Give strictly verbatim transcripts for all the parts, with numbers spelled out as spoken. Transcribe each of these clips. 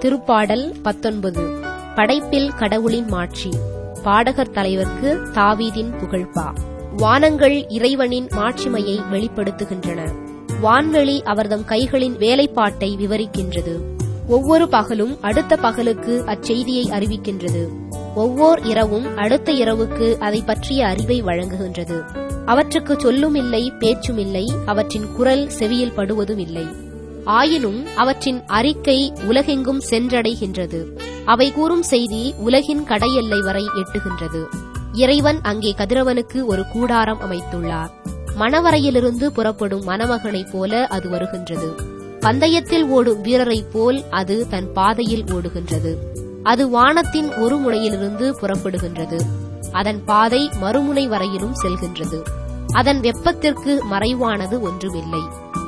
திருப்பாடல் பத்தொன்பது. படைப்பில் கடவுளின் மாட்சி. பாடகர் தலைவர்க்கு தாவீதின் புகழ்பா. வானங்கள் இறைவனின் மாட்சிமையை வெளிப்படுத்துகின்றன. வான்வெளி அவர்தம் கைகளின் வேலைப்பாட்டை விவரிக்கின்றது. ஒவ்வொரு பகலும் அடுத்த பகலுக்கு அச்செய்தியை அறிவிக்கின்றது. ஒவ்வொரு இரவும் அடுத்த இரவுக்கு அதை பற்றிய அறிவை வழங்குகின்றது. அவற்றுக்கு சொல்லும் இல்லை, பேச்சும் இல்லை, அவற்றின் குரல் செவியில் படுவதும் இல்லை. ஆயினும் அவற்றின் அறிக்கை உலகெங்கும் சென்றடைகின்றது. அவை கூறும் செய்தி உலகின் கடையெல்லை வரை எட்டுகின்றது. இறைவன் அங்கே கதிரவனுக்கு ஒரு கூடாரம் அமைத்துள்ளார். மணவரையிலிருந்து புறப்படும் மணமகனைப் போல அது வருகின்றது. பந்தயத்தில் ஓடும் வீரரைப் போல் அது தன் பாதையில் ஓடுகின்றது. அது வானத்தின் ஒரு முனையிலிருந்து புறப்படுகின்றது. அதன் பாதை மறுமுனை வரையிலும் செல்கின்றது. அதன் வெப்பத்திற்கு மறைவானது ஒன்றுமில்லை.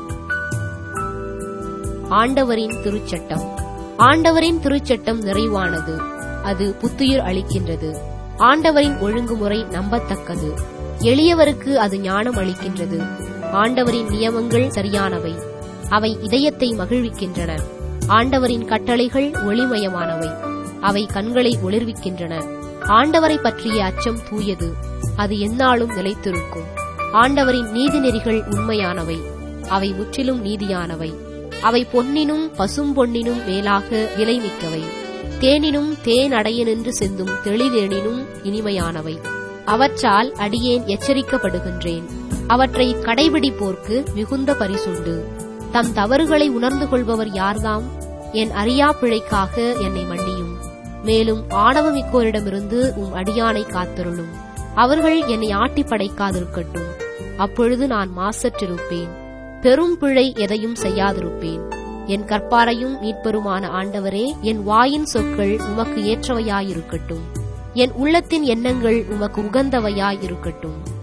ஆண்டவரின் திருச்சட்டம். ஆண்டவரின் திருச்சட்டம் நிறைவானது. அது புத்துயிர் அளிக்கின்றது. ஆண்டவரின் ஒழுங்குமுறை நம்பத்தக்கது. எளியவருக்கு அது ஞானம் அளிக்கின்றது. ஆண்டவரின் நியமங்கள் சரியானவை. அவை இதயத்தை மகிழ்விக்கின்றன. ஆண்டவரின் கட்டளைகள் ஒளிமயமானவை. அவை கண்களை ஒளிர்விக்கின்றன. ஆண்டவரை பற்றிய அச்சம் தூயது. அது எந்நாளும் நிலைத்திருக்கும். ஆண்டவரின் நீதிநெறிகள் உண்மையானவை. அவை முற்றிலும் நீதியானவை. அவை பொன்னினும் பசும் பொன்னினும் மேலாக விலைமிக்கவை. தேனினும் தேன் அடைய நின்று செந்தும் தெளிதேனினும் இனிமையானவை. அவற்றால் அடியேன் எச்சரிக்கப்படுகின்றேன். அவற்றை கடைபிடிப்போர்க்கு மிகுந்த பரிசுண்டு. தம் தவறுகளை உணர்ந்து கொள்பவர் யார்தாம்? என் அறியா பிழைக்காக என்னை மன்னியும். மேலும் ஆணவமிக்கோரிடமிருந்து உம் அடியானை காத்தருளும். அவர்கள் என்னை ஆட்டி படைக்காதிருக்கட்டும். அப்பொழுது நான் மாசற்றிருப்பேன். பெரும் பிழை எதையும் செய்யாதிருப்பேன். என் கற்பாரையும் மீட்பருமான ஆண்டவரே, என் வாயின் சொற்கள் உமக்கு ஏற்றவையாயிருக்கட்டும். என் உள்ளத்தின் எண்ணங்கள் உமக்கு உகந்தவையாயிருக்கட்டும்.